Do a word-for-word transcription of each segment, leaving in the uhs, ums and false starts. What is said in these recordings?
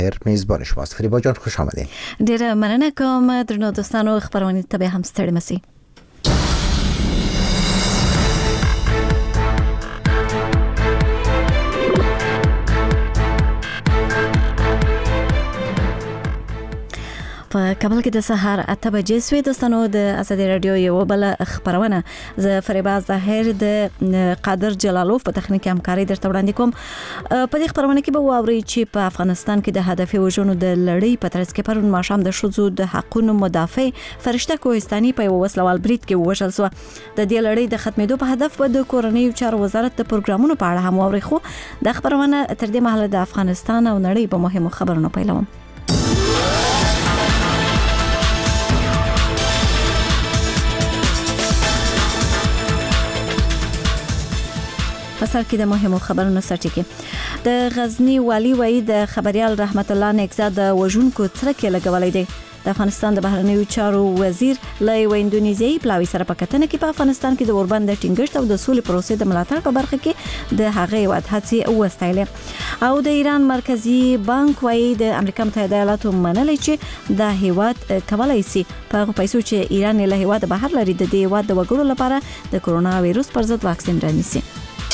میزبان شماست. فریبا جان خوش آمدین. ډیره مننه کوم درنو دوستانو، خبرونه ته به هم ستړي مسي. په کابل کې د سهار اته بجې سوي. دوستانو د ازادي رادیو یو بل خبرونه ز فریبا ظاهر د قادر جلالوف په تخنیک همکاري درته وړاندې کوم. په دې خبرونه کې به واوري چې په افغانستان کې د هدفي وژنو د لړۍ په ترڅ کې پرون ماښام د شذو د حقوقو مدافع فرشته کوهستاني په وسلوال برید کې وژل شو. د دې لړۍ د ختمېدو په هدف به د کورنیو چارو وزارت د پروګرامونو په اړه هم واوري. خو د خبرونه تر دې مهاله د افغانستان او نړۍ په مهمو خبرونو پیلوم. پسر کې د مهمو خبرونو سرټکی. د غزنی والی وای د خبريال رحمت الله نیکزاد د وژونکو څرک لګولې دی. د افغانستان د بهرنیو چارو وزیر له انډونیزیایي پلاوی سره په کتنه کې په افغانستان کې د اوربند د ټینګښت او د سولې پروسې د ملاتړ په برخه کې د هغې وضاحت وستایل. او د ایران مرکزی بانک وای د امریکا متحده ایالاتو منلې چې د هیواد کولای شي په پیسو چې ایران له هیواد بهر لري د دې هیواد د وګړو لپاره د کرونا وایروس پر ضد واکسین رانیسي.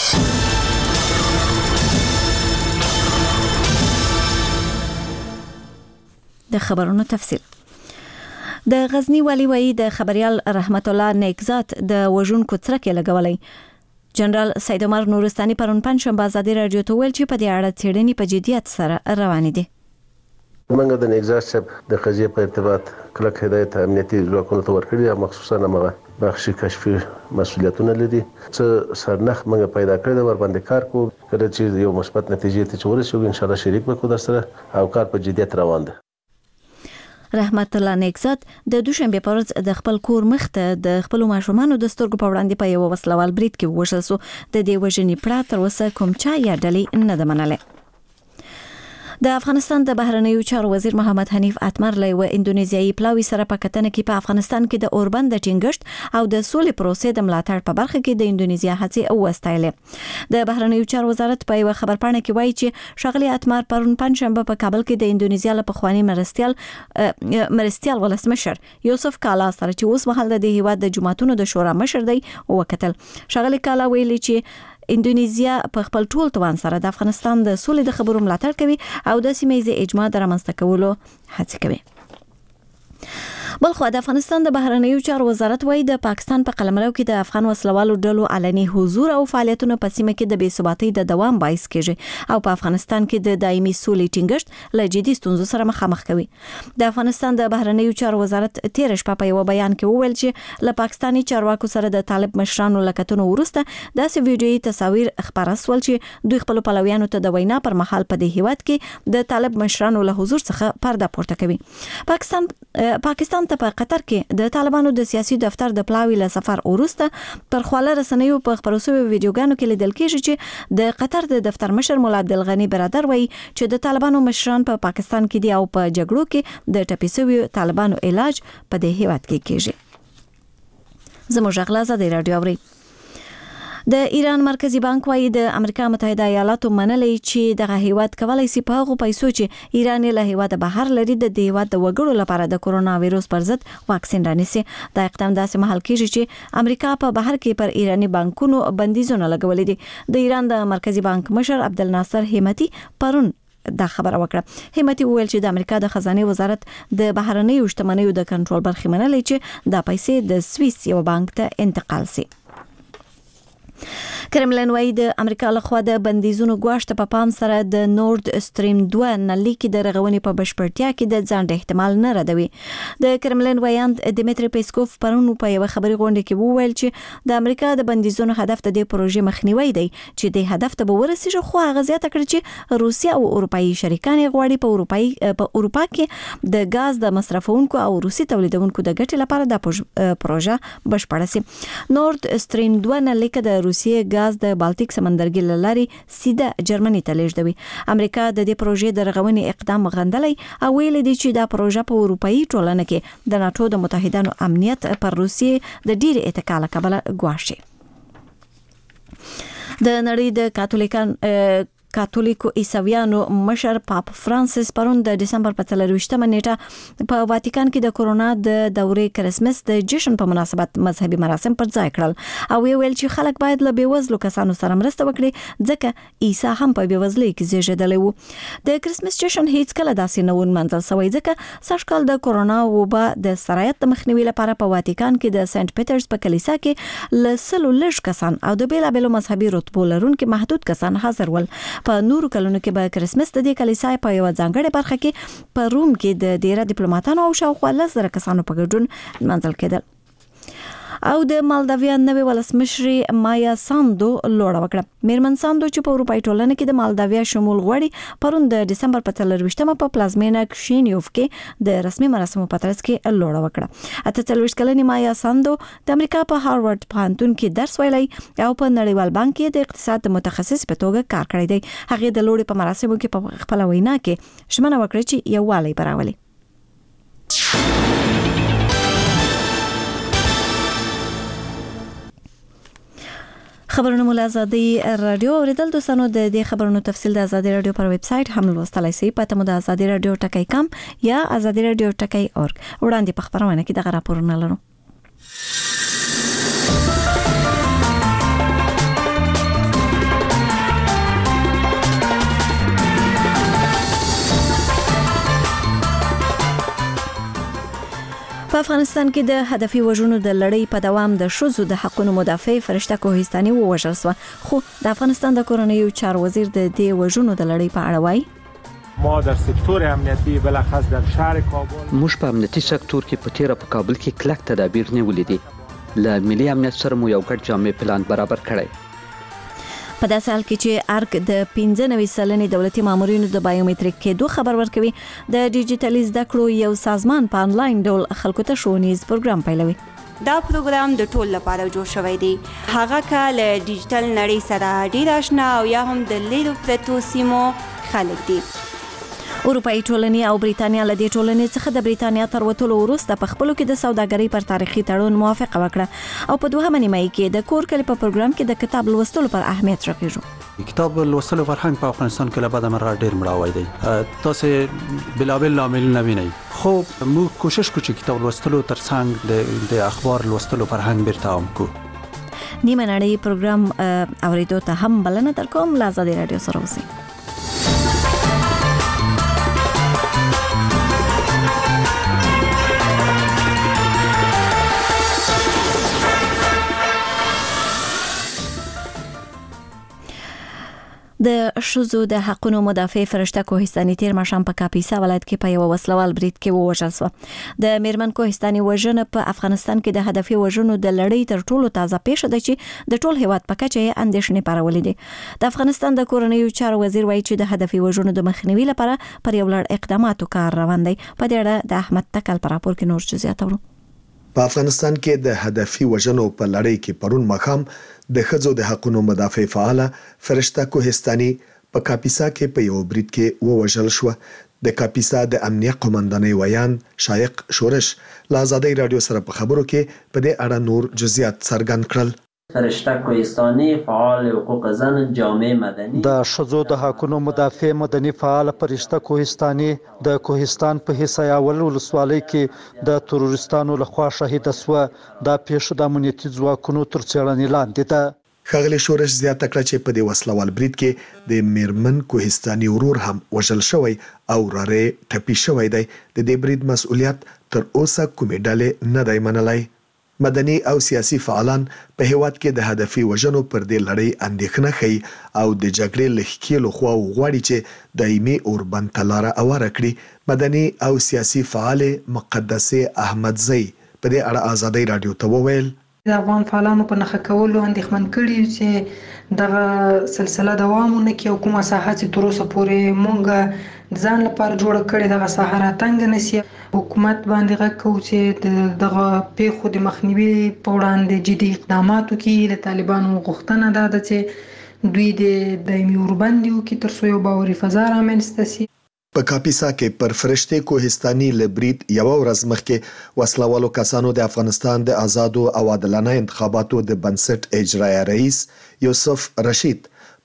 د خبرونو تفصیل. د غزنی والی وای د خبريال رحمت الله نیکزاد د وژونکو څرک لګولې. جنرال سید عمر نورستاني پرون پنځشنبه ازادي رادیو ته ویل چې په دې اړه څېړنې په جديت سره روانې دي. موږ د نیکزاد صاحب د قضیې په ارتباط کلک هدایت امنیتي ځواکونو ته ورکړي او مخصوصا هغه بخشي کشفي مسؤلیتونه لري چې سرنخ موږ پیدا کړی د ور باندې کار کوو. کله چې یو مثبت نتیجې ته ورسېږو ان شاء الله شریک وکړو در سره او کار په جديت روان دی. رحمت الله نیکزاد د دوشنبه په ورځ د خپل کور مخته د خپل ماشومانو د سترګو په وړاندې په یو وسلوال برید کې وژل شو. د دې وژنې پړه تر اوسه کوم چا یا ډلې نه ده منلې. د افغانستان د بهرنیو چارو وزیر محمد حنیف اتمر له انډونیزیایي پلاوی سره په کتنه کې په افغانستان کې د اوربند د ټینګښت او د سولې پروسې د ملاتړ په برخه کې د انډونیزیا هڅې وستایلې. د بهرنیو چارو وزارت په یو خبرپاڼه کې وایي چې شغلی اتمر پرون پنځشنبه په کابل کې د انډونیزیا له پخوانی مرستيال مرستيال ولسمشر یوسف کالا سره چې اوس مهال د هیواد د جماعتونو د شورا مشر دی وکتل. شغلی کالا ویلي چې انډونیزیا په خپل ټول توان سره د افغانستان د سولې د خبرو ملاتړ کوي او د سیمه ییز اجماع د رامنځته کولو هڅه کوي. بلخو د افغانستان د بهرنیو چارو وزارت وایي د پاکستان په قلمرو کې د افغان وسلوالو ډلو علني حضور او فعالیتونه په سیمه کې د بې ثباتۍ د دوام باعث کیږي او په افغانستان کې د دایمي سولې ټینګښت له جدي ستونزو سره مخامخ کوي. د افغانستان د بهرنیو چارو وزارت تیر شپه په یو بیان کې وویل چې له پاکستاني چارواکو سره د طالب مشرانو لکتونو وروسته داسې ویډیويي تصاویر خبره سول چې دوی خپل پلویانو ته د وینا پر مهال په دې هیواد کې د طالب مشرانو له حضور څخه پرده پورته کوي. پاکستان پاکستان ته په قطر کې د طالبانو د سیاسي دفتر د پلاوی له سفر وروسته پر خواله رسنیو په خبرو شوی ویډیوګانو کې لیدل کېږي چې د قطر د دفتر مشر مولا عبدالغنی برادر وایي چې د طالبانو مشران په پا پاکستان کې دي او په جګړو کې د ټپي شوی طالبانو علاج په دې هیواد کې کېږي. زموږ غلا د رادیو اوري. د ایران مرکزی بانک وایي د امریکا متحده ایالاتو منلې چې دغه هیواد کولای شي په هغه پیسو چې ایران له هیواد بهر لري د هیواد د وګړو لپاره د کرونا وایروس پر ضد واکسین رانیسي. دا اقدام داسې مهال کېږي چې امریکا په بهر کې پر ایرانی بانکونو بندیزونه لګولې دي. د ایران د مرکزی بانک مشر عبدالناصر همتی پرون دا خبره وکړه. همتی وویل چې د امریکا د خزانه وزارت د بهرنیو شتمنیو د کنټرول برخې منلې چې دا پیسې د سویس یو بانک ته انتقال شي. کرملین وایي د امریکا لخوا د بندیزونو غواړه په پام سره د نورد استریم دوه نلي کې د رغونې په بشپړتیا کې د ځان احتمال نه ردوي. د کرملین وایاند دمیتری پیسکوف پرون په یو خبري غونډه کې وویل چې د امریکا د بندیزونو هدف د دې پروژې مخنیوي دی چې د هدف ته به ورسیږي. خو هغه زیاته کړې چې روسیا او اروپאי شریکان غواړي په اروپאי په اروپا کې د غاز د مصرفونکو او روسي تولیدونکو د ګټې لپاره د پروژه بشپړه شي. نورد استریم دوه نلي کې د روسیې غاز د بالټیک سمندرګي لارې سیده جرمني ته لیږدوي. امریکا د دې پروژې د رغونې اقدام غندلې او ویل دي چې دا پروژه په اروپאי ټولنه کې د ناتو د متحدانو امنیت پر روسیې د ډیر اتکا له کبله ګواښي. د نړۍ د کاتولیکان کاتولیکو عیسویانو مشر پاپ فرانسیس پرون د دسمبر په څلرویشتمه نیټه په واتیکان کې د کورونا د دورې کرسمس د جشن په مناسبت مذهبي مراسم پر ځای کړل او ویل چې خلک باید له بیوزلو کسانو سره مرسته وکړي ځکه عیسی هم په بیوزلۍ کې زیږیدلی و. د کرسمس جشن هیڅ کله داسې نه و نمانځل شوی ځکه سږ کال د کورونا وبا د سرایت د مخنیوي لپاره په واتیکان کې د سنت پیټرز په کلیسا کې له سلو لږ کسان او د بیلابیلو مذهبي رتبو لرونکي محدود کسان حاضر ول. په نورو کلونو کې به کرسمس د دې کلیسا په یو ځانګړې برخه کې په روم کې د ډیره ډیپلوماټانو او شاوخوا لس زره کسانو په ګډون منځل کېدل. او د مالداویا نوې ولسمشر مایا ساندو لوړه وکړه. میرمن ساندو چې په اروپای ټولنه کې د مالداویا شمول غواړي پرون د دسمبر په څلرویشتمه په پلازمینه کشینیوف کې د رسمي مراسمو په ترڅ کې لوړه وکړه. اته څلوېښت کلنې مایا ساندو د امریکا په هاروارد پوهنتون کې درس ویلی او په نړیوال بانک کې د اقتصاد متخصص په توګه کار کړی دی. هغه د لوړې په مراسمو کې په خپل وینا کې ژمنه وکړه چې یووالی براولي. خبرونه مول ازادي رادیو اوریدل دوستانو د دې خبرونو تفصیل د ازادي رادیو پر ویب سټ هم لوستلای شئ. پته مو د ازادي رادیو ټکی کام یا ازادي رادیو ټکی اورګ. وړاندې په خبرونه کې دغه راپورونه لرو. په افغانستان کې د هدفي وژنو د لړۍ په دوام د ښځو د حقوقو مدافع فرشته کوهستاني ووژل شو. خو د افغانستان د کورنیو چارو وزیر د دې وژنو د لړۍ په اړه وایي ما در سکتور امنیتی بلخص در شهر کابل موږ په امنیتي سکتور کې په تیره په کابل کې کلک تدابیر نیولې دي. له ملي امنیت سره مو یو ګډ جامع پلان برابر کړی. په داسې حال کې چې ارګ د پنځه نوي سلنې دولتي مامورینو د بایومټریک کېدو خبر ورکوي، د ډیجیټلي زده کړو یو سازمان په انلاین ډول خلکو ته ښوونیز پروګرام پیلوي. دا پروګرام د ټول لپاره جوړ شوی دی، هغه کله ډیجیټل نړۍ سره ډیر آشنا او یا هم د لیرو پرتو سیمو خلک دي. اروپאי ټولنې او بریتانیا له دې ټولنې څخه د بریتانیا تر وتلو وروسته په خپلو کې د سوداګرۍ پر تاریخي تړون موافقه وکړه او په دوهمه نیمه کې د کور کلی په پروګرام کې د کتاب لوستلو پر اهمیت راکېږو. کتاب لوستلو فرهنګ په افغانستان کې له بده مرغه ډیر مړاوی دی. تاسو بلابل لاملونه وینئ، خو موږ کوشش کوو چې کتاب لوستلو ترڅنګ د د اخبار لوستلو فرهنګ بیرته عام کړو. نیمه نړۍ پروګرام اوریدو ته هم بلنه درکوم. له ازادي رادیو سره اوسئ. د ښځو د حقوقو مدافع فرشته کوهستاني تیر ماښام په کاپیسا ولایت کې په یو وسلوال برید کې ووژل شو. د میرمن کوهستاني وژنه په افغانستان کې د هدفي وژنو د لړۍ تر ټولو تازه پیښه ده چې د ټول هیواد په کچه یې اندېښنې پارولې دي. د افغانستان د کورنیو چارو وزیر وایي چې د هدفي وژنو د مخنیوي لپاره پر یو لړ اقداماتو کار روان دی. په دې اړه د احمد تکل پر راپور کې نور څه زیاتورو. په افغانستان کې د هدفي وژنو په لړۍ کې پرون مخام د ښځو د حقوقو مدافع فعاله فرشته کوهستاني په کاپیسا کې په یو برید کې ووژل شو. د کاپیسا د امنیت قومندانۍ ویان شایق شورش له ازادي رادیو سره په خبرو کې په دې اړه نور جزئیات څرګند کړل. فرشته کوهستاني فعال حقوق زن جامع مدني د ښځو د حقوقو مدافع مدني فعال فرشته کوهستاني د کوهستان په حصایاول ولسوالۍ کې د تروریستانو لخوا شهید شو. دا پیښه د امنیتي ځواکونو تر څېړنې لاندې ده. ښاغلي شورش زیاته کړه چې په دې وسلوال برید کې د میرمن کوهستاني ورور هم وژل شوی او راره ټپي شوی دی. د دې برید مسؤلیت تر اوسه کومې ډلې نه دی منلی. مدني او سیاسي فعالان په هیواد کې د هدفي وژنو پر دې لړۍ اندېښنه ښيي او د جګړې له ښکېلو خواو غواړي چې دایمي اوربند ته لاره هواره کړي. مدني او سیاسي فعال مقدسه احمدزی په دې اړه ازادي رادیو ته وویل د افغان فعالانو په نخښه کولو اندېښمن کړي چې دغه سلسله دوام ونه کړي او کومه ساحه چې تر اوسه پورې مونږ ځان لپاره جوړ کړي دغه ساحه راتنګ نشي. حکومت باندې غږ کوو چې دغه پیښو د مخنیوي په وړاندې جدي اقدامات وکړي. د طالبانو غوښتنه ده چې دوی د دایمي اوربند وکړي تر څو یو باوري فضا رامنځته شي. په کاپیسا کې پر فرشته کوهستاني لبرید یو ورځ مخکې وسلوالو کسانو د افغانستان د آزادو او عادلانه انتخاباتو د بنسټ اجرایي رئیس یوسف رشید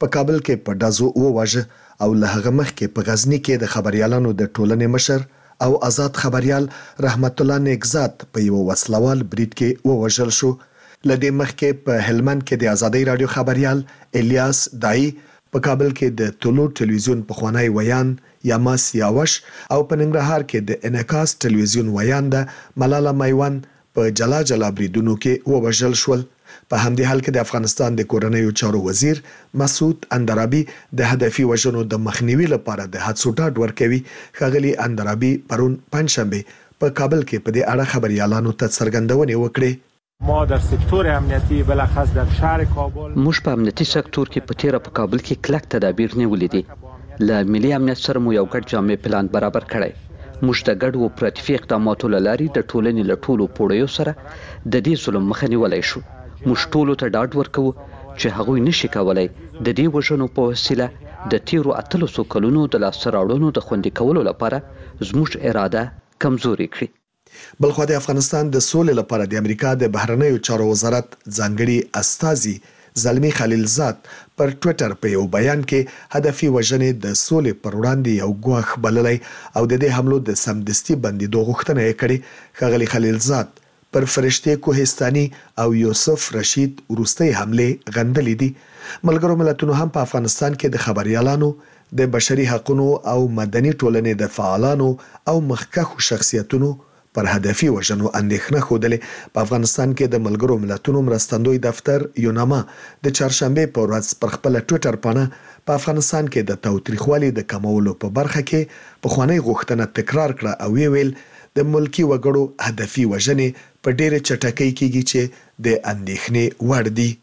په کابل کې په ډزو وواژه او له هغه مخکې په غزنی کې د خبريالانو د ټولنې مشر او آزاد خبريال رحمت الله نیکزاد په یو وسلوال برید کې ووژل شو. لدې مخکې په هلمند کې د ازادۍ رادیو خبريال الیاس دای په کابل کې د طلوع ټلویزیون پخوانی ویان یاماس یاوش او په ننګرهار کې د انعکاس ټلویزیون ویان د ملاله میوان په جلا جلا بریدونو کې ووژل شول. په همدې حال کې د افغانستان د کورنیو چارو وزیر مسعود اندرابي د هدفي وژنو د مخنیوي لپاره د هڅو ډاډ ورکوي. ښاغلي اندرابي پرون پنځشنبه په کابل کې په دې اړه خبريالانو ته څرګندونې وکړې. ما در سکتور امنیتی بلخص در شهر کابل موږ په امنیتي سکتور کې په تیره په کابل کې کلک تدابیر نیولې دي. له ملي امنیت سره مو یو ګډ جامع پلان برابر کړی. موږ د ګډو اپراتیفي اقداماتو له لارې د ټولنې له ټولو پوړیو سره د دې ظلم مخه نیولی شو. موږ ټولو ته ډاډ ورکوو چې هغوی نشي کولی د دې وژنو په وسیله د تیرو اتلسو کلونو د لاسته راوړنو د خوندي کولو لپاره زموږ اراده کمزوري کړي. بلخو د افغانستان د سولې لپاره د امریکا د بهرنیو چارو وزارت ځانګړي استازي زلمی خلیلزاد پر ټوئیټر په یو بیان کې هدفي وژنې د سولې پر وړاندې یو ګواښ بللی او د دې حملو د سمدستي بندیدو غوښتنه یې کړې. ښاغلي خلیلزاد پر فرشته کوهستاني او یوسف رشید وروستۍ حمله غندلې دي. ملګرو ملتونو هم په افغانستان کې د خبريالانو د بشري حقوقو او مدني ټولنې د فعالانو او مخکښو شخصیتونو پر هدفي وژنو اندېښنه خوده. په افغانستان کې د ملګرو ملتونو مرستندوی دفتر یوناما د چهارشنبه په ورځ پر خپل ټوئیټر باندې په افغانستان کې د تاوتریخوالي د کمولو په برخه کې پخوانی غوښتنه تکرار کړه او ویل د ملکی وګړو هدفي وژنې په ډېره چټکۍ کېږي چې د اندېښنې وړ دي.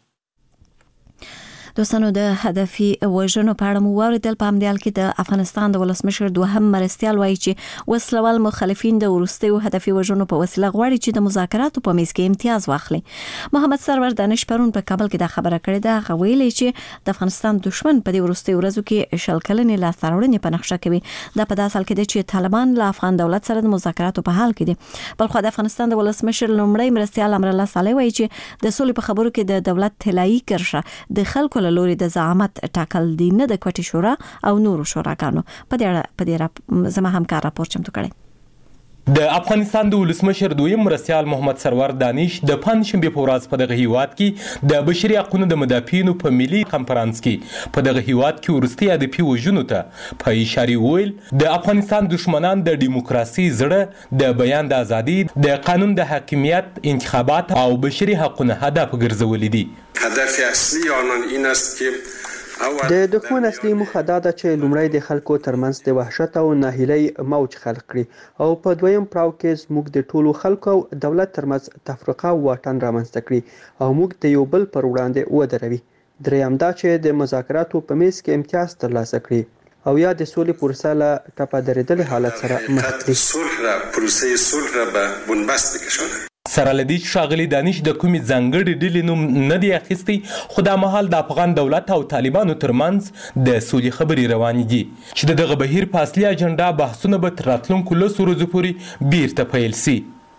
دوستانو د هدفي وژنو په اړه مو واوریدل. په همدې حال کې د افغانستان د ولسمشر دوهم مرستیال وایي چې وسلوال مخالفین د وروستیو هدفي وژنو په وسیله غواړي چې د مذاکراتو په میز کې امتیاز واخلي. محمد سرور دانش پرون په کابل کې دا خبره کړې ده. هغه ویلي چې د افغانستان دشمن په دې وروستیو ورځو کې شل کلنې لاسته راوړنې په نقشه کوي. دا په داسې حال کې دی چې طالبان له افغان دولت سره د مذاکراتو په حال کې دي. بلخو د افغانستان د ولسمشر لومړی مرستیال امرالله صالح وایي چې د سولې په خبرو کې د دولت طلایي کرښه د خلکو له لوري د زعامت ټاکل دي، نه د کوټي شورا او نورو شوراګانو. په دې اړه په دې زما همکار راپور چمتو کړی. د افغانستان د ولسمشر دویم مرستیال محمد سرور دانش د پنځشنبه په ورځ په دغه هیواد کې د بشري حقوقو د مدافعینو په ملي کنفرانس کې په دغه هیواد کې ورستي هدفي وژنو ته په اشاره ویل د افغانستان دشمنان د دیموکراسي زړه، د بیان د ازادي، د قانون د حاکمیت، انتخابات او بشري حقوقو هدف ګرځولي دي. هدف اصلي آنان این است که د دښمن اصلي موخه دا ده چې لومړی د خلکو ترمنځ د وحشت او ناهیلۍ موج خلق کړي او په دویم پړاو کې زموږ د ټولو خلکو او دولت ترمنځ تفرقه او واټن رامنځته کړي او موږ د یو بل پر وړاندې ودروي. دریم دا چې د مذاکراتو په میز کې امتیاز ترلاسه کړي او یا د سولې پروسه له ټپه درېدلي حالت سره مخ کړي. صلح را پروسه صلح را به بنبست بکشونه. سره لدی ښاغلي دانش د کومې ځانګړي ډلې نوم نه دی اخیستی، خو دا مهال د افغان دولت او طالبانو ترمنځ د سولې خبرې روانې دي چې د دغه بهیر په اصلي اجنډا بحثونه به تر راتلونکو لسو ورځو پورې بیرته پیل سي.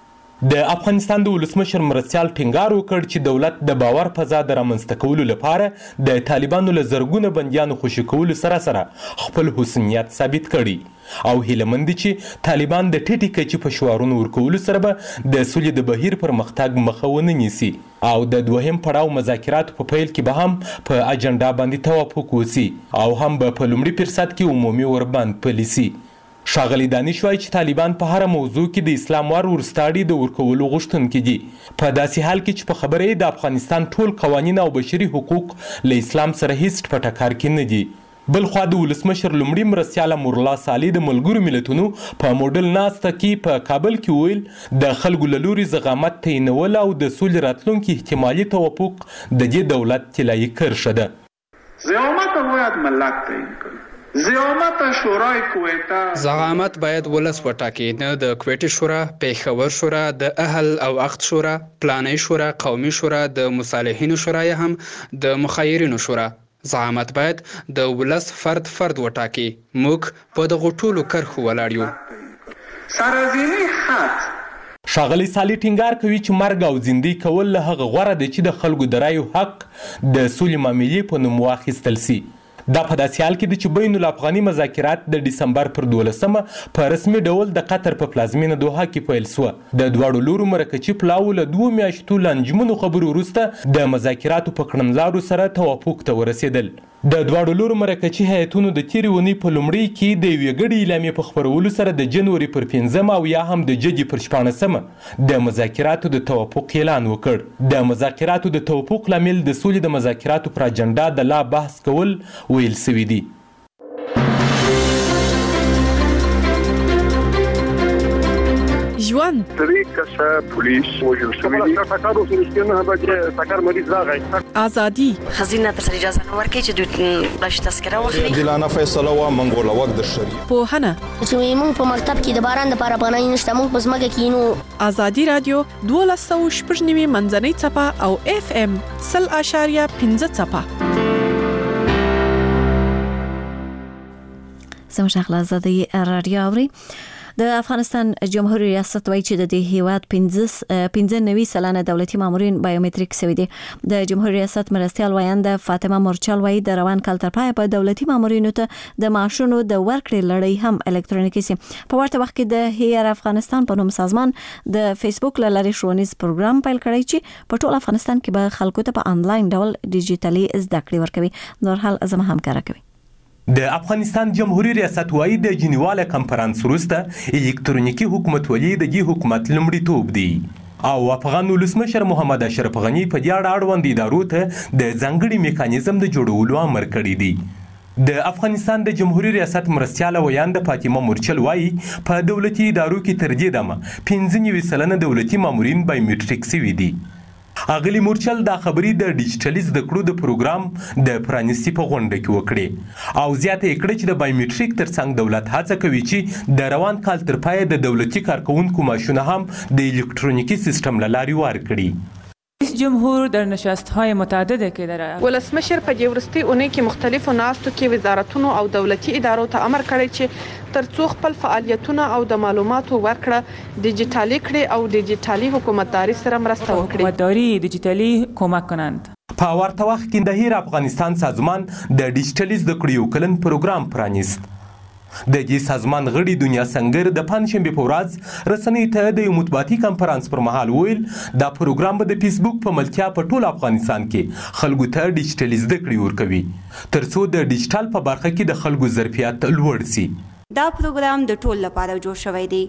د افغانستان د ولسمشر مرستیال ټینګار وکړ چې دولت د باور فضا د رامنځته کولو لپاره د طالبانو له زرګونه بندیانو خوشي کولو سره سره خپل حسنیت ثابت کړي او هیلهمند دي چې طالبان د ټیټي کچې په شعارونو ورکولو سره به د سولې د بهیر پرمختګ مخه ونه نیسي او د دوهم پړاو مذاکراتو په پیل کې به هم په اجنډا باندې توافق وسی او هم به په لومړي فرصت کې عمومي وربند پلی سي. ښاغلي دانش وایي چې طالبان په هره موضوع کې د اسلام وار ورستاړي د ورکولو غوښتونکي دي، په داسې حال کې چې په خبره یې د افغانستان ټول قوانین او بشري حقوق له اسلام سره هیڅ ټپه ټکر کې نه دي. بل خوا د ولسمشر لومړي مرستیال امرالله صالح د ملګرو ملتونو په موډل ناسته کې په کابل کې ویل د خلکو له لوري زغامت تعینول او د سولې راتلونکي احتمالي توافق د دې دولت طلایي کرښه ده. زعامت باید ملت تعیین کړي، زعامت شورای کویته زعامت باید ولس وټاکي، نه د کویټې شورا، پېښور شورا، د اهل او اخت شورا، پلاني شورا، قومي شورا، د مصالحینو شورا یا هم د مخیرینو شورا. زعامت باید د ولس فرد فرد وټاکي. موږ په دغو ټولو کرښو ولاړ یو. سرزمینی خط ښاغلی سالي ټینګار کوي چې مرګ او زندۍ کول له هغه غوره دی چې د خلکو د رایو حق د سولې معاملې په نوم واخیستل سي. دا په داسې حال کې ده چې بین الافغاني مذاکرات د ډسمبر پر دولسمه په رسمي ډول د قطر په پلازمینه دوحه کې پیل سوه. د دواړو لورو مرکچي پلاوو له دوو میاشتو لنجمنو خبرو وروسته د مذاکراتو په کړنلارو سره توافق ته ورسېدل. د دواړو لورو مرکچي هیئتونو د تېرې اونۍ په لومړۍ کې د یوې ګډې اعلامیې په خپرولو سره د جنوري پر پنځمه او یا هم د جدي پر شپاړسمه د مذاکراتو د توافق اعلان وکړ. د مذاکراتو د توافق لامل د سولې د مذاکراتو پر اجنډا د لا بحث کول ویل سوي دي. ژوند درې کسه پولیس وژل شوي دي. ټکر وشو چې نه بچ ټکر مریض راغی. ازادي خزینه تر اجازه نه ورکړي چې دوی بلش تذکره واخلي. عادلانه فیصله وا منګوله وخت د شریعت پوهنه چې موږ په مکتب کې د باران د پاره پناه نشته موږ په ځمکه کې نو. ازادي رادیو دولس سوه شپږ نوي منځنۍ څپه او اف ام سل اشاریه پنځه څپه. زموږ اخلا زادي رادیو اوري. د افغانستان جمهوریت ریاست وایي چې د دې هیواد پنځه نوي سلنه دولتي مامورین بایومټریک شوي دي. د جمهوریت ریاست مرستیال وایند فاطمه مورچل وایي د روان کال تر پایه په دولتي مامورینو ته د معاشونو د ورکړې لړۍ هم الکترونیکي سي. په ورته وخت کې د هیر افغانستان په نوم سازمان د فیسبوک له لارې ښوونیز پروګرام پیل کړی چې په ټول افغانستان کې به خلکو ته په انلاین ډول ډیجیټلي زده کړې ورکوي. نور حال زما همکاره کوي. د افغانستان جمهوریت ریاست وایي د جنیواله کنفرانس وروسته الکترونیکي حکومتولي د دې حکومت لومړیتوب دی او افغان ولسمشر محمد اشرف غني په دې اړه اړوند ادارو ته د ځانګړي میکانیزم د جوړولو امر کړی دی. د افغانستان د جمهوریت ریاست مرستیاله ویاند فاطمه مورچل وایي په دولتي ادارو کې تر دې دمه پنځه نوي سلنه دولتي مامورین بایومټریک شوي دي. اغلی مورچل دا خبري د ډیجیټلي زده کړو د پروګرام د پرانیستي په غونډه کې وکړي او زیاته یې کړه چې د بایومټریک ترڅنګ دولت هڅه کوي چې د روان کال تر پایه د دولتي کارکونکو معاشونه هم د الکترونیکي سیستم له لارې ورکړي. رئیس جمهور در نشست‌های متعدده که داره ولسمشر په دې ورستي اونۍ کې مختلفو ناستو کې وزارتونو او دولتي ادارو ته امر کړی چې ترڅو خپل فعالیتونه او د معلوماتو ورکړه ډیجیټالي کړي او ډیجیټالي حکومتداري سره مرسته وکړي. حکومتداري ډیجیټالي کمک کنند. په ورته وخت کې د هیر افغانستان سازمان د ډیجیټلي زده کړې یو کلن پروګرام پرانیست. د دې سازمان غړي دنیا سنگر د پنځشنبه په ورځ رسنۍ ته د یو مطبوعاتي کنفرانس پر مهال ویل دا پروګرام به د فیسبوک په ملتیا په ټول افغانستان کې خلکو ته ډیجیټلي زده کړې ورکوي ترڅو د ډیجیټل په برخه کې د خلکو ظرفیت لوړ سي. دا پروګرام د ټول لپاره جوړ شوی دی.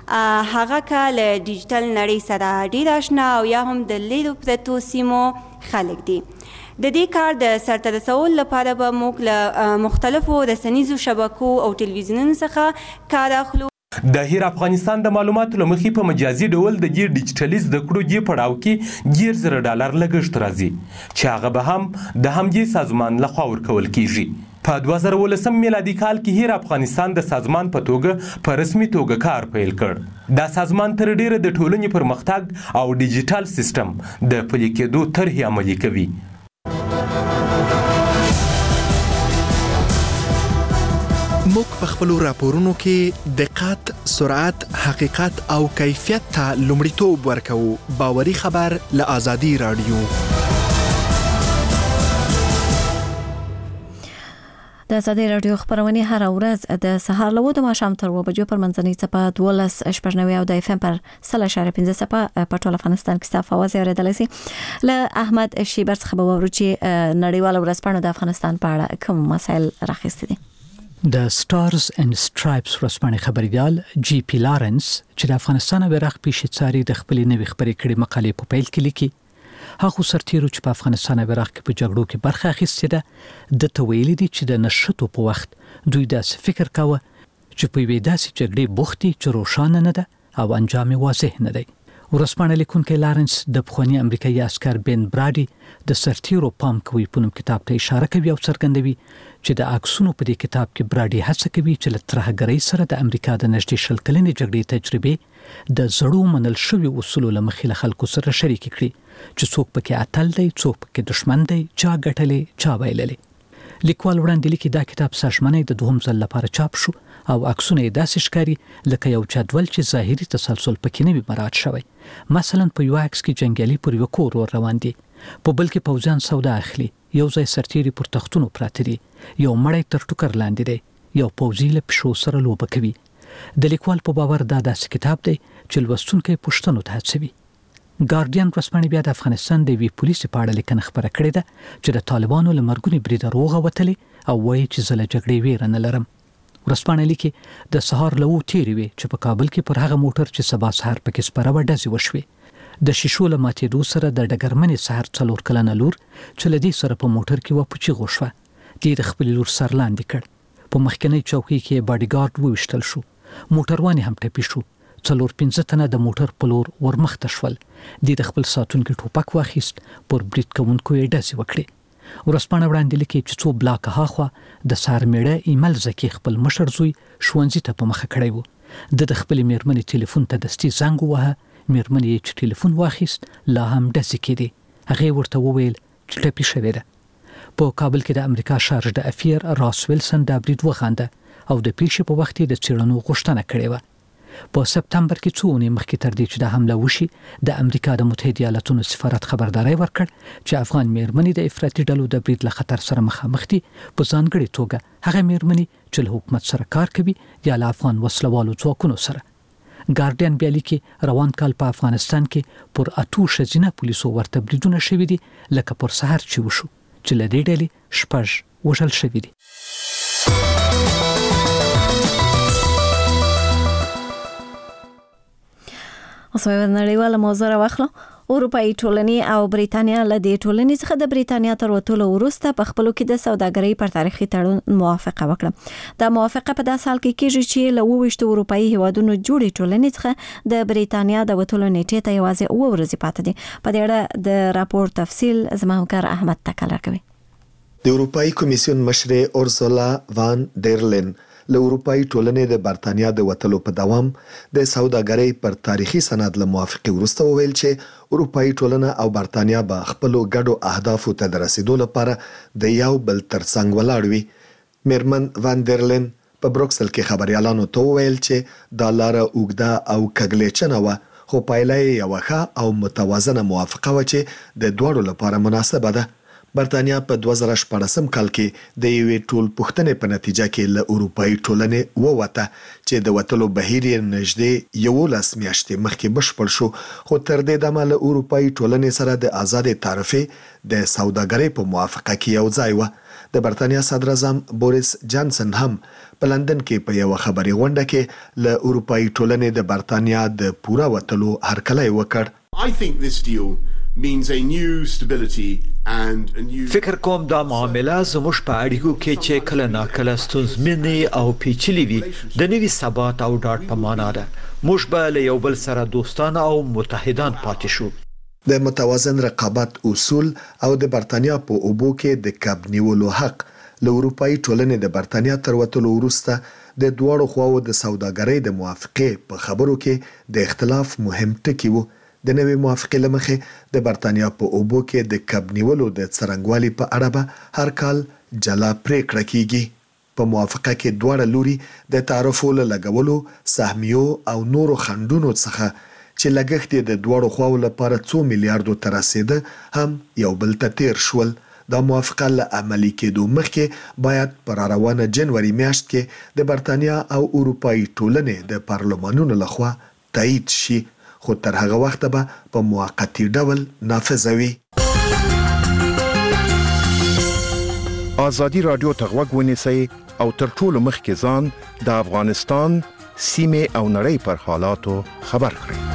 هغه کله ډیجیټل نړۍ سره ډیر آشنا او یا هم د لیرو پرتو سیمو خلک دي. د دې کار د سرته رسولو لپاره به موږ له مختلفو رسنیزو شبکو او ټلویزیونونو څخه کار اخلو. د هیر افغانستان د معلوماتو له مخې په مجازي ډول د دې ډیجیټلي زده کړو دې پړاو کې ډېر زره ډالر لګښت راځي چې هغه به هم د همدې سازمان لخوا ورکول کیږي. په دوه زره ولسم میلادي کال کې هیر افغانستان د سازمان په توګه په رسمي توګه کار پیل کړ. دا سازمان تر ډیره د ټولنې پرمختګ او ډیجیټل سیستم د پلي کېدو طرحې عملي کوي. موږ په خپلو راپورونو کې دقت، سرعت، حقیقت او کیفیت ته لومړیتوب ورکوو. باوري خبر له آزادي رادیو. د آزادي رادیو خبرونه هر ورځ د سهار له د ماښام تر اوه بجو پر منځنۍ څپه دولس شپږ نوي او د اف ام پر سل اشاریه پنځه څپه په ټول افغانستان کې ستاسو اواز اورېدلی سي. له احمد شیبر څخه به واورو چې نړیواله ورځپاڼه د افغانستان په اړه کوم مسایل راخیستي دي. د سټارز اینڈ سټرایپس ورځپاڼې خبريال جی پی لارنس چې د افغانستان او عراق پیشڅاري د خپل نوې خبرې کړي مقالې په پیل کې لیکي هغه سرتیرو چې په افغانستان او عراق کې په جګړو کې برخه اخیستې ده د تویل دي چې د نشټو په وخت دوی داسې فکر کاوه چې په وې داسې جګړې بوختي چې روښانه نه ده او انجام واضح نه دی. ورځپاڼه لیکونکی لارنس د پخوانی امریکایي عسکر بن براډي د سرتیرو پام کوي په نوم کتاب ته اشاره کوي او څرګندوي چې د عکسونو په دې کتاب کې براډي هڅه کوي چې له ترهګرۍ سره د امریکا د نږدې شل کلنې جګړې تجربې د زړو منل شوي اصولو له مخې له خلکو سره شریک کړي چې څوک پکې اتل دی، څوک پکې دشمن دی، چا ګټلې چا بایللې. لیکوال وړاندې لیکي دا کتاب سږمنۍ د دوهم ځل لپاره چاپ شو او عکسونه داسې ښکاري لکه یو جدول چې ظاهري تسلسل پکې نه وي مراعات شوی. مثلا په یو عکس کې جنگیالي پر یو کور ور روان دي، په بل کې پوځیان سودا اخلي، یو ځای سرتیري پر تختونو پراته دي، یو مړی تر ټوکر لاندې دی، یو پوځي له پښو سره لوبه کوي. د لیکوال په باور دا داسې کتاب دی چې لوستونکی پوښتنو ته هڅوي. ګارډین ورځپاڼې بیا د افغانستان د وی پولیسو په اړه لیکنه خبره کړې ده چې د طالبانو له مرګونی بریده روغه وتلې او وایي چې زه له جګړې ویره نه لرم. ورځپاڼه لیکي د سهار له اوه تېرې وې چې په کابل کې پر هغه موټر چې سبا سهار پکې سپاره وه ډزې وشوې. د شیشو له ماتېدو سره د ډګرمنې سهار څلور کلنه لور چې له دې سره په موټر کې وه په چیغو شوه. دې د خپلې لور سر لاندې کړ. په مخکنۍ چوکۍ کې باډیګارډ وویشتل شو. موټروان هم ټپي شو. څلور پنځه تنه د موټر په لور ورمخته شول. دې د خپل ساتونکي ټوپک واخیست، پر برید کوونکو یې ډزې وکړې. ورځپاڼه وړاندې لیکي چې څو بلاکه هاخوا د سهار میړه ایمل زکي خپل مشر زوی ښوونځي ته په مخه کړی و. د د خپلې میرمنې ټلیفون ته دستي زنګ ووهه. میرمنې یې چې ټلیفون واخیست لا هم ډزې کېدې. هغې ورته وویل چې ټپي شوې ده. په کابل کې د امریکا شارج د افیر راس ویلسن دا برید وخانده او د پیښې په وخت د څېړنو غوښتنه کړې وه. په سپتمبر کې څو اونۍ مخکې تر دې چې د حمله وشي د امریکا د متحده ایالاتونو سفارت خبرداری ورکړ چې افغان میرمنې د افراطي ډلو د برید له خطر سره مخامخ دي، په ځانګړې توګه هغه میرمنې چې له حکومت سره کار کوي یا له افغان وسلوالو ځواکونو سره. ګارډین بیا لیکي روان کال په افغانستان کې پر اتو ښځینه پولیسو ورته بریدونه شوي دي لکه پر سهار چې وشو چې له دې ډلې شپږ وژل شوي دي. اوس یو نړیواله موضوع راواخلو. اروپایي ټولنې او بریتانیا له دې ټولنې څخه د بریتانیا تر وتلو وروسته په خپلو کې د سوداګرۍ پر تاریخي تړون موافقه وکړه. دا موافقه په داسې حال کې کېږي چې له اووه ویشتو اروپایي هیوادونو جوړې ټولنې څخه د بریتانیا د وتلو نیټې ته یوازې اووه ورځې پاتې دي. په دې اړه د راپور تفصیل زما همکار احمد تکل راکوي. د اروپایي کمیسیون مشر اورسولا وان ډرلین له اروپایي ټولنې د برتانیا د وتلو په دوام د سوداګرۍ پر تاریخي سند له موافقه وروسته وویل چې اروپایي ټولنه او برتانیا به خپل ګډو اهدافو ته د رسیدو لپاره د یو بل ترڅنګ ولاړ وي. میرمن وان ډرلین په بروکسل کې خبريالانو ته وویل چې دا لاره اوږده او کږلېچنه وه، خو پایله یې یوه ښه او متوازنه موافقه وه چې د دواړو لپاره مناسبه ده. برتانیا په دوه زره شپاړسم کال کې د یوې ټول پوښتنې په نتیجه کې له اروپایي ټولنې ووته چې د وتلو بهیر یې نږدې یولس میاشتې مخکې بشپړ شو، خو تر دې دمه له اروپایي ټولنې سره د آزادې تعرفې د سوداګرۍ په موافقه کې یو ځای وه. د برتانیا صدر اعظم بوریس جانسن هم په لندن کې په یو خبري غونډه کې له اروپایي ټولنې د برتانیا د پوره وتلو هرکلی وکړ. I think this deal means a new stability and a new فکر کوم دا معامله زموږ په اړیکو کې چې کله ناکله ستونزمنې او پیچلې وي د نوي ثبات او ډاډ په معنا ده. موږ به له یو بل سره دوستان او متحدان پاتې شو. د متوازن رقابت اصول او د برتانیا په اوبو کې د کب نیولو حق له اروپایي ټولنې د برتانیا تر وتلو وروسته د دواړو خواو د سوداګرۍ د موافقې په خبرو کې د اختلاف مهم ټکي وو. د نوې موافقې له مخې د برتانیا په اوبو کې د کب نیولو د څرنګوالي په اړه به هر کال جلا پریکړه کیږي. په موافقه کې دواړه لوري د تعرفو له لګولو، سهمیو او نورو خنډونو څخه چې لګښت یې د دواړو خواو لپاره څو میلیارډو ته رسیده هم یو بل ته تیر شول. دا موافقه له عملي کېدو مخکې باید پر روانه جنوري میاشت کې د برتانیا او اروپایي ټولنې د پارلمانونو لخوا تایید شي، خو تر هغه وخته به په موقتی ډول نافذ وي. ازادي رادیو ته غوږ ونیسئ او تر ټولو مخکې ځان د افغانستان سیمې او نړۍ پر حالاتو خبر کړئ.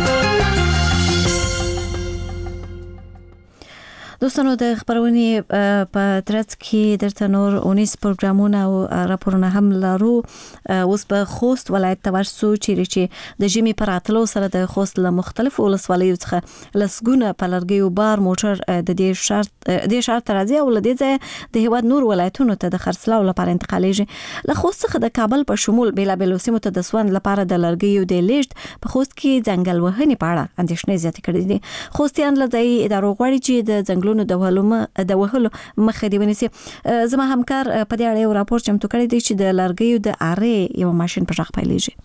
دوستانو د خبرونې په ترڅ کې درته نور اونیس پروګرامونه او راپورونه هم لرو. اوس به خوست ولایت ته ورسو چې د ژمي پر اتلو سره د خوست له مختلفو ولسوالیو څخه لسګونه په لرګیو بار موټر د دې شرط د شرط راځي او لدې ځای د هیواد نور ولایتونو ته د خرڅلاو لپاره انتقالیږي. له خوست څخه د کابل په شمول بیلابیلو سیمو ته د سوند لپاره د لرګیو د لیږد په خوست کې ځنګل وهنې په اړه اندېښنې زیاتې کړې دي. خوستیان له ځایي ادارو غواړي چې د ځنګل ځنګلونو د وهلو د وهلو مخه دی ونیسي. زما همکار په دې اړه یو راپور چمتو کړی دی چې د لرګیو د اره یو ماشين په ځخ پیلېږي.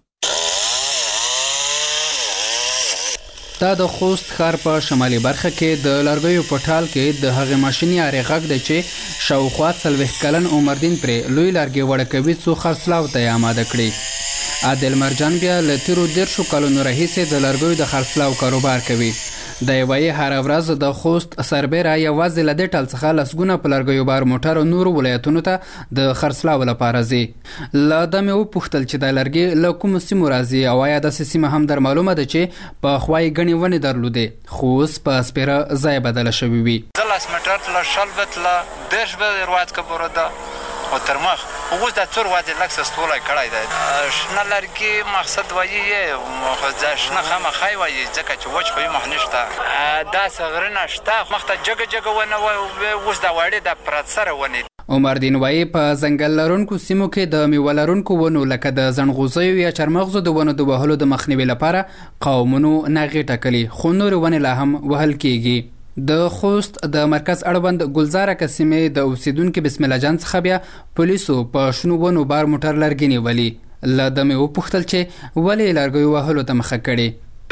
دا د خوست ښار په شمالي برخه کې د لرګیو په ټال کې د هغې ماشیني ارې غږ دی چې شاوخوا څلوېښت کلن عمردین پرې لوی لرګي وړه کوي څو خرڅلاو ته یې اماده کړي. عادل مرجان بیا له تیرو دېرشو کلونو راهیسې د لرګیو د خرڅلاو کاروبار کوي. د وایي هر ورځ د خوست سربیره یوازې له دې ټال څخه لسګونه په لرګیو بار موټر نورو ولایتونو ته د خرڅلاو لپاره ځي. له ده مې وپوښتل چې دا لرګي له کومو سیمو راځي او آیا داسې سیمه هم در معلومه ده چې په خوا یې ګڼې ونې درلودې خو اوس په سپېره ځای بدله شوې وي. زه لس متر له شل بت له دېرش به روایت که بروده او تر مخ اوس دا څور وادي لږ څه ستولی کړی دی. شنه لرګي مقصد وایي یې خو دا شنه خامخا یې وایي ځکه چې وچ خو یې مخ نشته. داسې غرونه شته مخ ته جګه جګه ونه وه اوس دا واړې دا پرت سره ونې. عمردین وایي په ځنګل لرونکو سیمو کې د میوه لرونکو ونو لکه د زنغوزیو یا چرمغزو د ونو د وهلو د مخنیوي لپاره قومونو ناغې ټاکلي خو نورې ونې لا هم وهل کیږي. د خوست د مرکز اړوند ګلزاره قسمې د اوسیدونکو بسم الله جان څخه بیا پولیسو په شنو ونو بار موټر لرګي نیولي. له ده مې وپوښتل چې ولې لرګیو وهلو ته مخه کړې.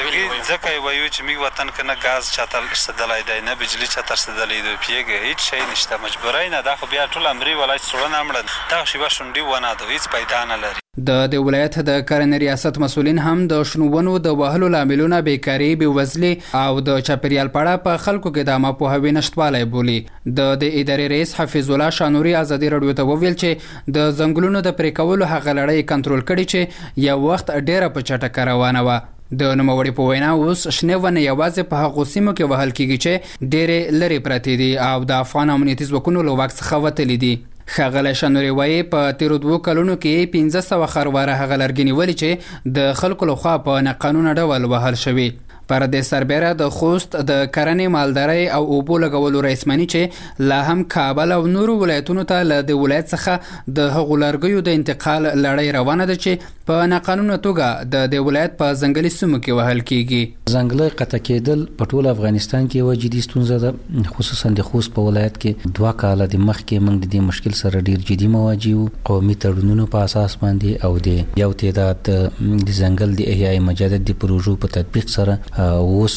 ځکه یې وایو چې موږ وطن کې نه ګاز چاته رسېدلی دی نه بجلي چاته رسېدلی دی پوهېږې هېڅ شی نشته مجبورۍ نه دا خو بیا ټول امري ولایت سوړنه مړه دغه شیبه شونډي ونه ده هېڅ پیدا نه لري. د دې ولایت د کرنې ریاست مسؤلین هم د شنو ونو د وهلو لاملونه بیکاري بېوزلي او د چاپیریال په اړه په خلکو کې د عامه پوهاوي نشتوالی بولي. د دې ادارې رئیس حفیظ الله شانوري ازادي راډیو ته وویل چې د ځنګلونو د پرې کولو هغه لړۍ کنټرول کړي چې یو وخت ډېره په چټکه روانه وه. د نوموړي په وینا اوس شنې ونې یوازې په هغو سیمو کې وهل کیږي چې ډېرې لرې پرتې دي او د افغان امنیتي ځواکونو له واک څخه وتلي دي. ښاغلی شانوري وایي په تیرو دوو کلونو کې پنځه سوه خرواره هغه لرګي نیولي چې د خلکو لخوا په ناقانونه ډول وهل شوي. پر دې سربیره د خوست د کرنې مالدارۍ او اوبو لګولو رئیسمني چې لا هم کابل او نورو ولایتونو ته له د ولایت څخه د هغو لرګیو د انتقال لړۍ روانه ده چې په ناقانونه توګه د د ولایت په ځنګلي سیمو کې وهل کیږي. ځنګلي قطع کېدل په ټول افغانستان کې یوه جدي ستونزه ده خصوصا د خوست په ولایت کې دوه کاله د مخکې موږ د دې مشکل سره ډیر جدي مواجه وو. قومي تړونونو په اساس باندې او د یو تعداد د ځنګل د احیای مجدد د پروژو په تطبیق سره اوس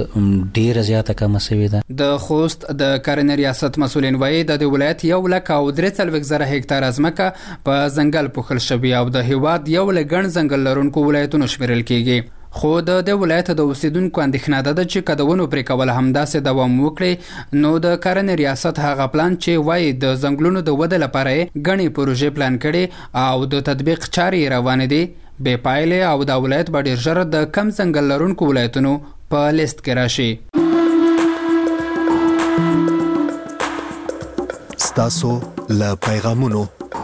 ډیره زیاته کمه شوې ده. د خوست د کرنې ریاست مسؤلین وایي د ولایت یو لک او درې څلوېښت زره هکتاره ځمکه په ځنګل پوښل شوې او د هیواد یو له ګڼ ځنګل لرونکو ولایتونو شمیرل کیږي. خو د دې ولایت د اوسیدونکو اندېښنه ده چې که د ونو پرې کول همداسې دوام وکړي نو د کرنې ریاست هغه پلان چې وایي د ځنګلونو د ودې لپاره یې ګڼې پروژې پلان کړي او د تطبیق چارې روانې دي بې پایلې او د ولایت به ډېر ژر د کم ځنګل لرونکو ولایتونو په لیست کې راشي. ستاسو له پیغامونو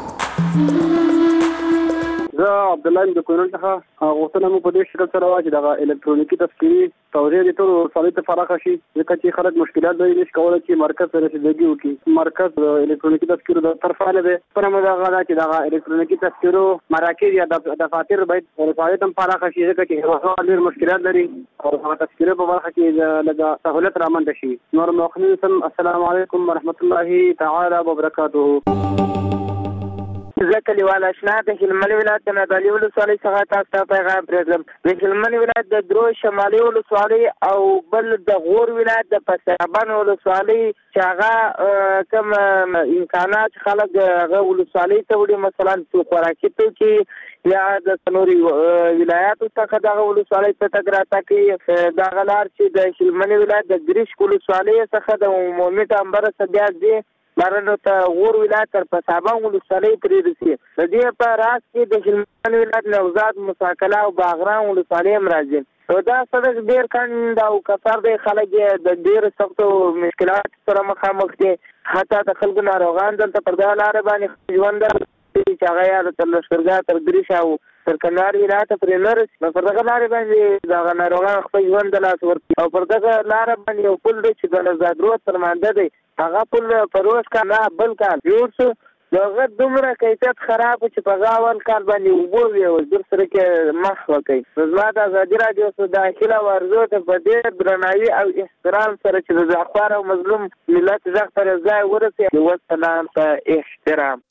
زه عبدالله یم د کونړ څخه غوښتنه مو په دې شکل سره وه چې دغه الکترونیکي تذکرې توزیع د ټولو ولسوالیو ته پراخه شي ځکه چې خلک مشکلات لري نشي کولی چې مرکز ته رسېدګي وکړي. مرکز د الکترونیکي تذکرو د طرف فعاله دی. خبره مو دغه ده چې دغه الکترونیکي تذکرو مراکز یا دفاتر باید ولسوالیو ته هم پراخه شي ځکه چې هغه ډېر مشکلات لري او هغه تذکرې په برخه کې لږه سهولت رامنځته شي. نور مؤخرین سم السلام علیکم ورحمت الله تعالی وبرکاته. زه کلیوال اشنا د هلمند ولایت د نادعلي ولسوالۍ څخه تاسو ته پیغام پرېږدم. د هلمند ولایت د درو شمالي ولسوالۍ او بل د غور ولایت د پسابند ولسوالۍ چې هغه کوم امکانات خلک هغه ولسوالۍ ته وړي مثلا خوراکي توکي یا د څلورو ولایاتو څخه دغه ولسوالۍ ته تګ راتګ کوي. دغه لار چې د هلمند ولایت د ګریشک ولسوالۍ څخه د عمومي ټامبر څخه بیا ځي بارنو ته غور ولایت تر پسابند ولسوالۍ پورې رسي. د دې په راس کې د هلمند ولایت نوزاد مساکله او باغران ولسوالۍ هم راځي. دا سړک ډېر کند او کثر دی. خلک د ډېرو سختو مشکلات سره مخامخ دي. حتی د خلکو ناروغان دلته پر دغه لارې باندې ژوند چې هغه یا د لښکرګاه تر دریش او تر کندهار ولایت پورې نه رسي. نو پر دغه لارې باندې دغه ناروغان خپل ژوند د لاس ورکوي او پر دغه لاره باندې یو پل دی چې د نوزاد رود تر مانده دی. هغه پل په روز کال نه بل کال جوړ شو دغه دومره کیفیت خراب چې په غاول کال باندې وبو وي او در سره کې مخ وکړي. زما د ازادي رادیو څخه داخله ورزو ته په ډېر درناوي او احترام سره چې د ځخوار او مظلوم ملت ځخ پر ځای ورسي وسلام ته احترام.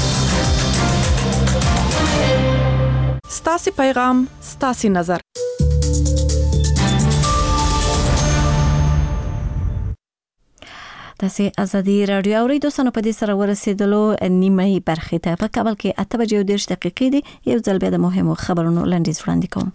ستاسي پیغام ستاسي نظر. تاسو ازادي رادیو اوري دوستانو په دې سره ورسېدلو نیمه برخه ته په کابل کې اته بجې او دېرش دقیقې دي. یو ځل بیا د مهمو خبرونو لنډیز وړاندې کوم.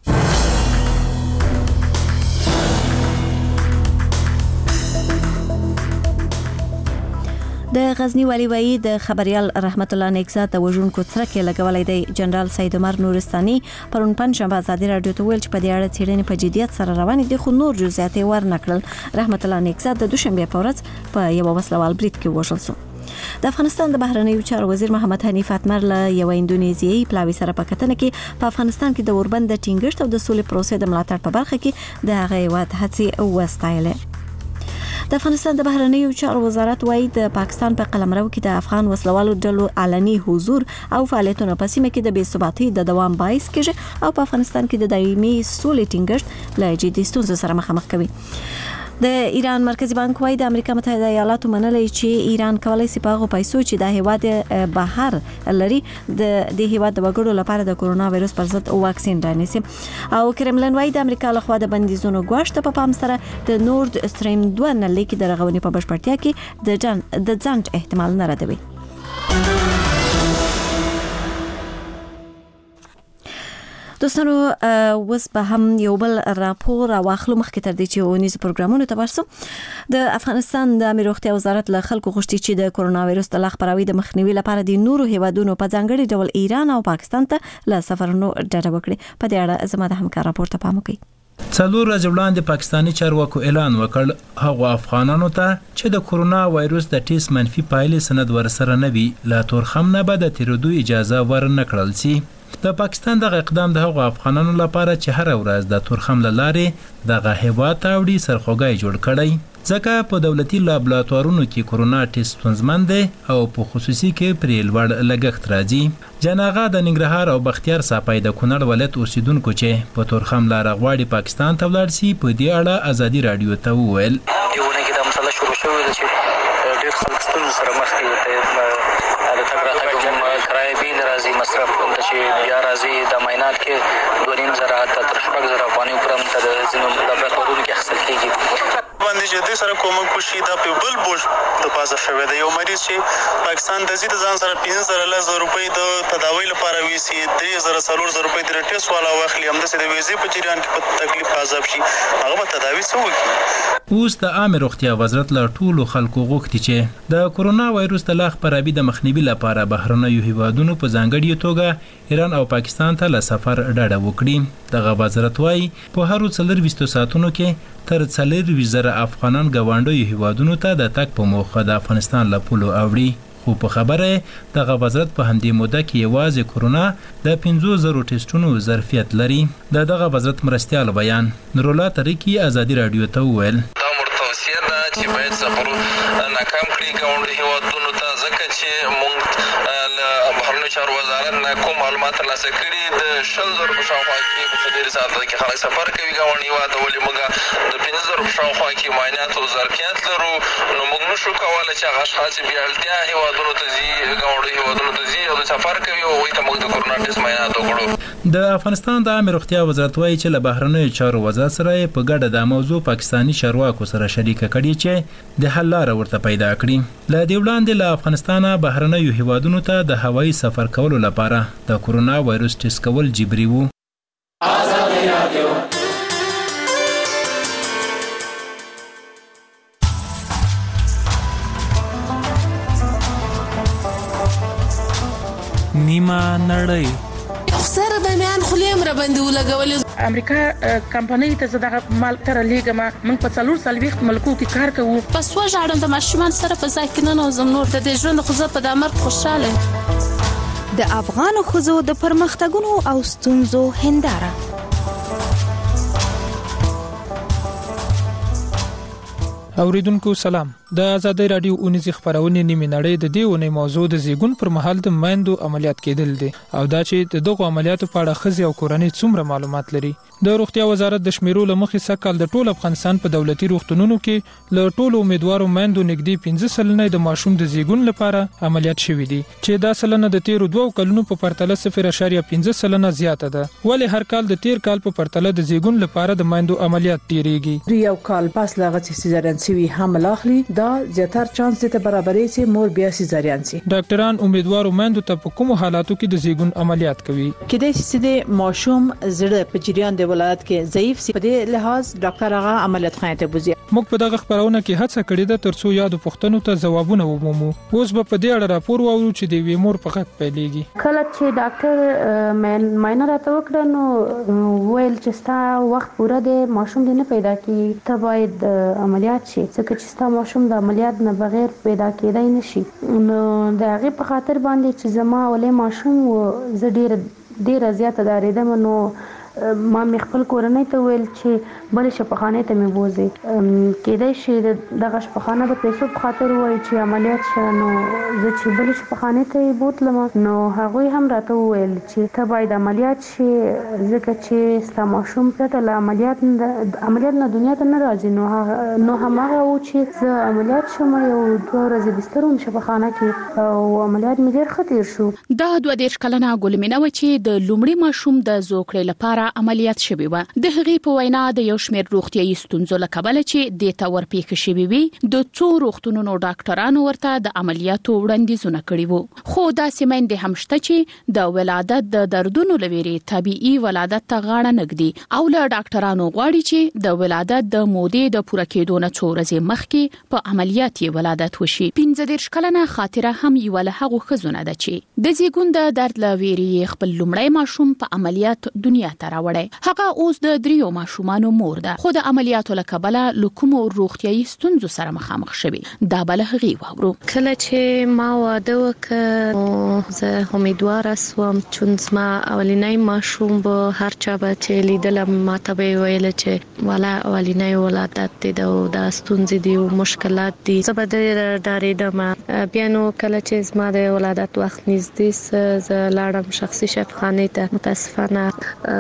د غزنی والی وایي د خبريال رحمت الله نیکزاد د وژونکو څرکې لګولې دی. جنرال سید عمر نورستاني پرون پنځشنبه ازادي رادیو ته ویل چې په دې اړه څېړنې په جدیت سره روانې دي، خو نور جزئیات یې ورنکړل. رحمت الله نیکزاد د دوشنبه په ورځ په یو وسلوال برید کې وژل شو. د افغانستان د بهرنیو چارو وزیر محمد حنیف اتمر له یو اندونیزیایي پلاوي سره په کتنه کې په افغانستان کې د اوربند د ټینګښت او د سولې پروسې د ملاتړ په برخه کې د هغه هیواد هڅې وستایلې. د افغانستان د بهرنیو چارو وزارت وايي د پاکستان په قلمرو کې د افغان وسلوالو ډلو علني حضور او فعالیتونه په سیمه کې د بې ثباتۍ د دوام باعث کیږي او په افغانستان کې د دایمي سولې ټینګښت له جدي ستونزو سره مخامخ کوي. د ایران مرکزی بانک وايي د امریکا متحده ایالاتو منلې چې ایران کولای شي په هغه پیسو چې د هیواد بهر لري د د هیواد د وګړو لپاره د کورونا وایرس پر ضد واکسین رانیسي. او کرملن وايي د امریکا لخوا د بندیزونو غوښته په پام سره د نورد استریم دوه نلې کې د رغونې په بشپړتیا کې د جن د ځنډ احتمال نه ردوي. دوستانو وس به هم یو بل راپور واخلو مخکې تر دې چې ونیز پروګرامونو ته ورسو. د افغانستان د امنیت روغتیا وزارت له خلکو غوښتي چې د کورونا وایرس د خپراوي د مخنیوي لپاره د نورو هیوادونو په ځانګړي ډول ایران او پاکستان ته له سفرونو ډډه وکړي. په دې اړه زما د همکار راپور ته پام وکړئ. څلور ورځې وړاندې پاکستاني چارواکو اعلان وکړ هغه افغانانو ته چې د کورونا وایرس د ټیسټ منفي پایلې سند ورسره نه وي لا تورخم نه به د تیرودو اجازه ورنکړل شي. د پاکستان دغه اقدام د هغو افغانانو لپاره چې هر ورځ د تورخم له لارې دغه هیواد ته وړي سرخوږی جوړ کړی، ځکه په دولتي لابراتوارونو کې کورونا ټیسټ ستونزمن دی او په خصوصي کې پرې لوړ لګښت راځي. جناغه د ننګرهار او بختیار صاحب د کونړ ولایت اوسیدونکو چې په تورخم لار غواړي پاکستان ته ولاړ شي په دې اړه ازادي رادیو ته وویل. دیونه کې د مسله شروع شوې ده چې ډېر خلک ستونزو سره مخ دي. د تګ راتګ کرایه بین راځي مصرف چې بیا راځي د معاینات کې دوه نیم زره تر شپږ زره افغانۍ پورې هم د ځینو لابراتوارونو کې اخیستل کېږي. باندې چې دې سره کومک وشي دا په بل بوج د بازار شوی دی. یو مریض چې پاکستان ته ځي د ځان سره پنځه زره لس زره روپۍ د تداوی لپاره ویسي، درې زره څلور زره روپۍ د ټیسټ والا واخلي، همداسې د ویزې په جریان کې په تکلیف عذاب شي، هغه به تداوی څه وکړي. اوس د عامه روغتیا وزارت له ټولو خلکو غوښتي چې د کورونا وایرس د لا خپراوي د مخنیوي لپاره بهرنیو هیوادونو په ځانګړي توګه ایران او پاکستان ته له سفر ډډه وکړي. دغه وزارت وايي په هر څلور ویشتو ساعتونو کې تر څلور ویشت زره افغانان ګاونډیو هیوادونو ته د تګ په موخه د افغانستان له پولو اوړي. خو په خبره دغه وزارت په همدې موده کې یوازې کورونا د پنځو زرو ټیسټونو ظرفیت لري. د دغه وزارت مرستیال بیان نورالله طریقي ازادي رادیو ته وویل. دا مرتوسیه ده چې باید سفرونه ناکام کړي ګاونډي هیوادونو ته، ځکه چې موږ له بهرنیو چارو وزارت نه کوم معلومات ترلاسه کړي د شل زرو په شاوخوا کې په څلور ساعته کې خلک سفر کوي ګاونډي هیواد ته، ولې موږ د پنځه زرو په شاوخوا کې معاینات او ظرفیت لرو، نو موږ نشو کولی چې هغه اشخاص بیا اړتیا هیوادونو ته ځي ګاونډي هیوادونو ته ځي او سفر کوي او هغوی ته موږ د کورونا ټیسټ معاینات وکړو. د افغانستان د عامه روغتیا وزارت وايي چې له بهرنیو چارو وزارت سره په ګډه د موضوع پاکستاني چارواکو سره شریکه کړي چې د حل لاره ورته پیدا کړي. له دې وړاندې له افغانستانه بهرنیو هیوادونو ته د هوایي سفر کولو لپاره د کورونا وایرس ټیسټ کول جبري وو. نیمه نړۍ سره د میان خلیم را باندې ولګول. امریکا کمپنۍ ته زداغه مال تر لیګما موږ په څلور سلويخت ملکو کې کار کوو. پس وژاړم د ماشومان سره په ځای کې نه نوزم نور د دې ژوند خو زه په د امر خوشاله. د افغان خزو د پرمختګونو او ستونزو هنداره. اوریدونکو سلام. د آزادۍ رادیو اونیزي خبرونه نیمه نړۍ د دې ونې موضوع د زیګون پر مهال د میندو عملیات کېدل دي او دا چې د دغه عملیاتو په اړه خزي او کورنۍ څومره معلومات لري. د روغتیا وزارت د شمیرو لمخې سکهال د ټول افغانستان په دولتي روغتونونو کې له ټولو امیدوارو میندو نږدې پنځه سلنه د ماشوم د زیګون لپاره عملیات شوي دي چې دا سلنه د تیرو دوو کلونو په پرتله صفر اشاریه پنځه سلنه زیاته ده. ولې هر کال د تیر کال په پرتله د زیګون لپاره د میندو عملیات ډیریږي؟ د یو کال پس لاغه چې سیزارین سوي حمل اخلي دا زیاتره چانس ته برابرې سي مور بیا سیزارین سي. ډاکټران امیدوارو میندو ته په کومو حالاتو کې د زیګون عملیات کوي؟ کله چې د ماشوم زړه په جریان د ولادت کې ضعیف سي په دې لحاظ ډاکټر هغه عملیات خانه ته بوزي. موږ په دغه خبرونه کې هڅه کړې ده ترڅو یادو پوښتنو ته ځوابونه ومومو. اوس به په دې اړه راپور واورو چې د وی مور په غږ پیلېږي. کله چې ډاکټر ماینه راته وکړه نو ویل چې ستا وخت پوره دی ماشوم دې نه پیدا کیږي ته باید عملیات شي ځکه چې ستا ماشوم د عملیات نه بغیر پیدا کېدای نشي. نو د هغه په خاطر باندې چې زما ولې ماشوم زه ډیر ډیر زیاته داریدم نو ما مې خپل کورنۍ ته ویل چې بل شفاخانه ته مې بوزي کېدای شي دغه شفاخانه د پیسو په خاطر وایي چې عملیات شوه نو زه چې بل شفاخانه ته بوتلم نو هغوی هم راته وویل چې ته باید عملیات شي ځکه چې ستا ماشوم پرته له عملیات عملیات نه دنیا ته نه راځي. نو نو هماغه و چې زه عملیات شوم یو دوه ورځې بستر وم شفاخانه کې او عملیات مې ډېر ښه تېر شو. دا دوه دېرش کلنه ګلمینه وه چې د لومړي ماشوم د زوکړې لپاره عملیات شوی و. د هغې په وینا د یو شمېر روغتیايي ستونزو له کبله چې دې ته ورپېښې شوي وي د څو روغتونونو ډاکټرانو ورته د عملیاتو وړاندیزونه کړي وو. خو داسې میندې هم شته چې د ولادت د دردونو له ویرې طبیعي ولادت ته غاړه نه ږدي او له ډاکټرانو غواړي چې د ولادت د مودې د پوره کېدو نه څو ورځې مخکې په عملیات یې ولادت وشي. پنځه دېرش کلنه خاطره هم یوه له هغو ښځو نه ده چې د زیګون د درد له ویرې خپل لومړی ماشوم په عملیات دنیا ته راوړی. هغه اوس د دریو ماشومانو مور ده خو د عملیاتو له کبله له کومو روغتیايي ستونزو سره مخامخ شوي. دا به له هغې واورو. کله چې ما واده وکړ نو زه امیدواره سوم چون زما اولنی ماشوم به هر چا به چې لیدلم ماته به یې ویل چې والا اولنی ولادت دی او دا ستونزې دي او مشکلات دي. زه به ډېره ډارېدم. بیا نو کله چې زما د ولادت وخت نږدې سه زه لاړم شخصي شفاخانې ته. متاسفانه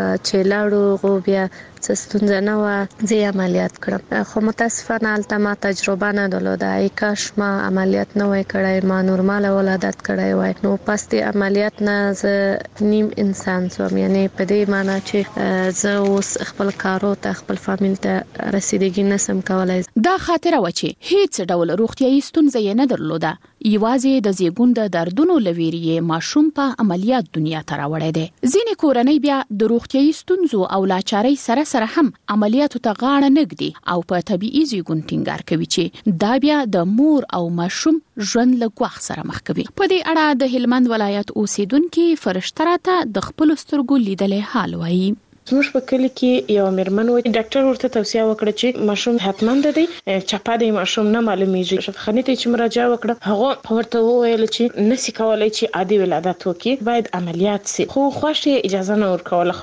چې لاړو غو بیا څه ستونزه نه وه زه یې عملیات کړم خو متاسفانه هلته ما تجربه نه درلوده. ای کاش ما عملیات نه وای کړی ما نورماله ولادت کړی وای نو پس د عملیات نه زه نیم انسان سوم یعنی په دې معنی چې زه اوس خپل کارو ته خپل فامیل ته رسیدګي نسم کولای. دا خاطره و چې هیڅ ډول روغتیايي ستونزه یې نه درلوده یوازې د زیګون د دردونو له ویرې ماشوم په عملیات دنیا ته راوړی دی. ځینې کورنۍ بیا د روغتیايي ستونزو او لاچارۍ سره سره هم عملیاتو ته غاړه نه ږدي او په طبيعي زیګون ټینګار کوي چې دا بیا د مور او ماشوم ژوند له ګواښ سره مخ کوي. په دې اړه د هلمند ولایت اوسیدونکو فرشته راته د خپل سترګو لیدلې حال وایي. زموږ په کلی کې یو میرمن و ډاکټر ورته توصیه وکړه چې ماشوم حتما د دې چپا د ماشوم نه معلومیږي. شفاخانې ته چې مراجعه وکړه هغه ورته وویل چې نسی کولای چې عادي ولادت وکړي باید عملیات سي خو خوښه اجازه نه ورکوله.